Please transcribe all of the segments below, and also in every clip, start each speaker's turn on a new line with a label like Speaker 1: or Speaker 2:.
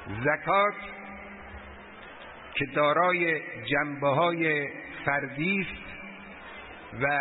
Speaker 1: زکات که دارای جنبه‌های فردی است و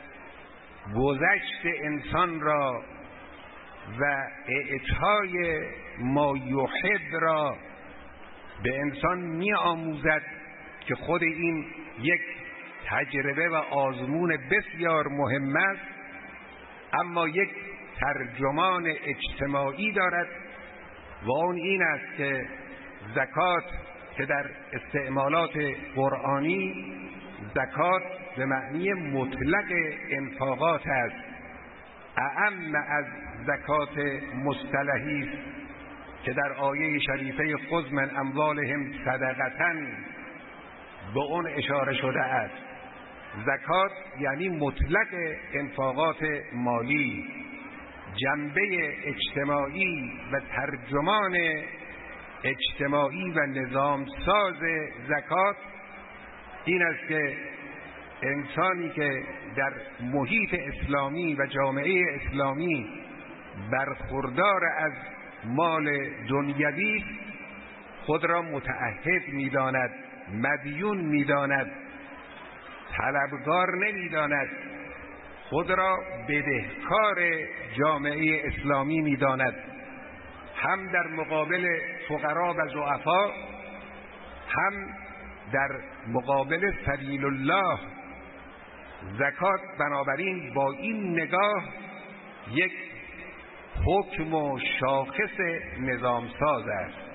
Speaker 1: گذشت انسان را و اعطای ما یحب را به انسان می آموزد که خود این یک تجربه و آزمون بسیار مهم است، اما یک ترجمان اجتماعی دارد و اون این است که زکات که در استعمالات قرآنی زکات به معنی مطلق انفاقات است، اعم از زکات مصطلحی است که در آیه شریفه خذ من اموالهم صدقةً به اون اشاره شده است. زکات یعنی مطلق انفاقات مالی. جنبه اجتماعی و ترجمان اجتماعی و نظام ساز زکات این است که انسانی که در محیط اسلامی و جامعه اسلامی برخوردار از مال دنیوی خود را متعهد می‌داند، مدیون می‌داند، طلبگار نمی‌داند، خود را بدهکار جامعه اسلامی می‌داند، هم در مقابل فقرا و ضعفا، هم در مقابل سبیل الله. زکات بنابراین با این نگاه یک حکم و شاخص نظام ساز است.